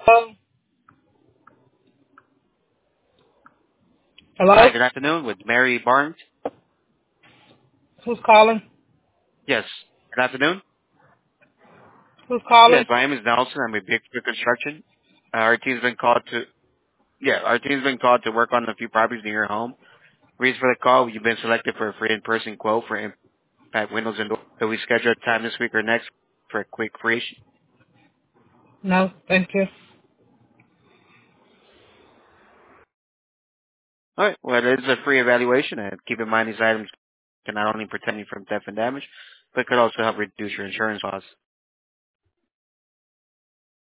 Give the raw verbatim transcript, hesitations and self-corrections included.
Hello? Hello? Hi, good afternoon with Mary Barnes. Who's calling? Yes. Good afternoon. Who's Yes, calling? my name is Nelson. I'm with Big Picture Construction. Uh, our team's been called to yeah, our team's been called to work on a few properties near your home. Reason for the call, you've been selected for a free in-person quote for impact windows and doors. So we schedule a time this week or next for a quick creation. No, thank you. All right. Well, it is a free evaluation, and keep in mind these items can not only protect you from theft and damage, but could also help reduce your insurance costs.